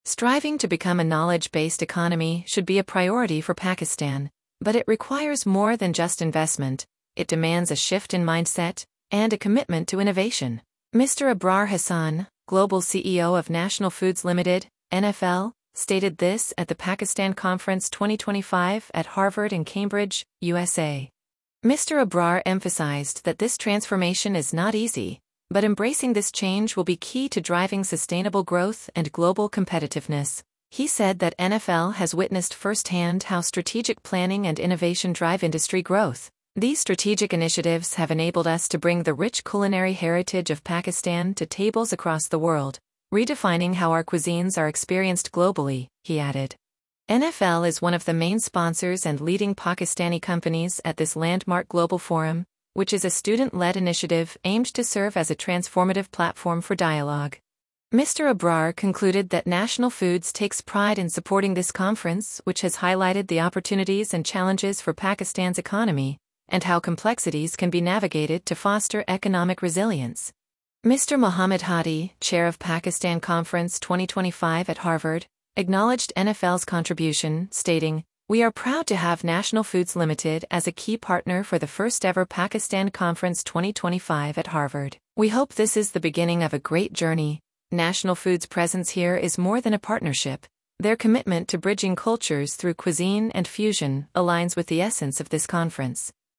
Striving to become a knowledge-based economy should be a priority for Pakistan, but it requires more than just investment. It demands a shift in mindset and a commitment to innovation. Mr. Abrar Hassan, Global CEO of National Foods Limited, NFL, stated this at the Pakistan Conference 2025 at Harvard and Cambridge, USA. Mr. Abrar emphasized that this transformation is not easy, but embracing this change will be key to driving sustainable growth and global competitiveness. He said that NFL has witnessed firsthand how strategic planning and innovation drive industry growth. These strategic initiatives have enabled us to bring the rich culinary heritage of Pakistan to tables across the world, redefining how our cuisines are experienced globally, he added. NFL is one of the main sponsors and leading Pakistani companies at this landmark global forum, which is a student-led initiative aimed to serve as a transformative platform for dialogue. Mr. Abrar concluded that National Foods takes pride in supporting this conference, which has highlighted the opportunities and challenges for Pakistan's economy, and how complexities can be navigated to foster economic resilience. Mr. Muhammad Hadi, chair of Pakistan Conference 2025 at Harvard, acknowledged NFL's contribution, stating, "We are proud to have National Foods Limited as a key partner for the first-ever Pakistan Conference 2025 at Harvard. We hope this is the beginning of a great journey." National Foods' presence here is more than a partnership. Their commitment to bridging cultures through cuisine and fusion aligns with the essence of this conference.